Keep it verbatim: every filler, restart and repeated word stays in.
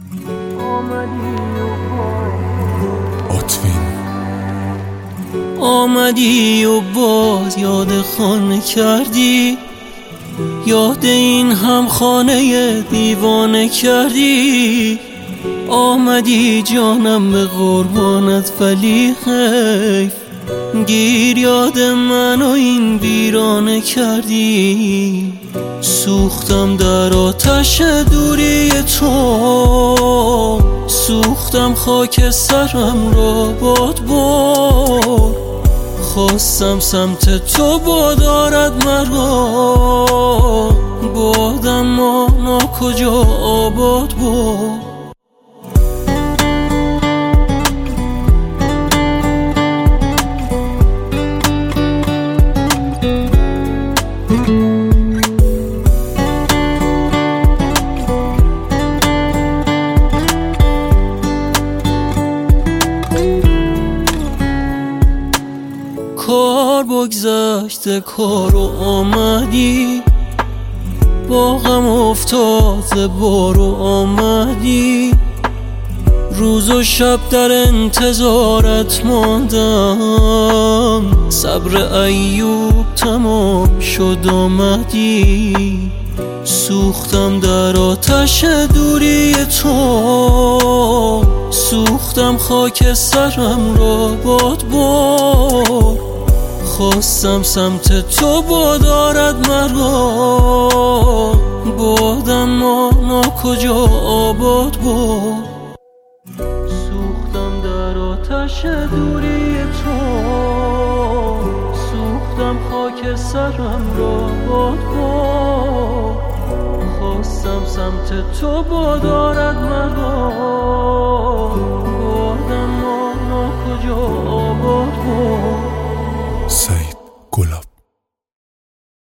آمدی و باز یاد خانه کردی، یاد این هم خانه دیوانه کردی. آمدی جانم به قربانت ولی حیف، گیر یاد من و این ویرانه کردی. سوختم در آتش دوری تو، سوختم خاک سرم را باد بار. خواستم سمت تو بادارد مرا، بادم مانا کجا آباد بود. کار بگذشته کارو آمدی، با غم افتاده بارو آمدی. روز و شب در انتظارت ماندم، صبر ایوب تمام شد آمدی. سوختم در آتش دوری تو، سوختم خاک سرم را باد بار. خواستم سمت تو بادارد مرا، بادم مانا کجا آباد بود. سوختم در آتش دوری تو، سوختم خاک سرم را باد باد. خواستم سمت تو بادارد مرا، بادم مانا کجا آباد بود. سعید گلاب.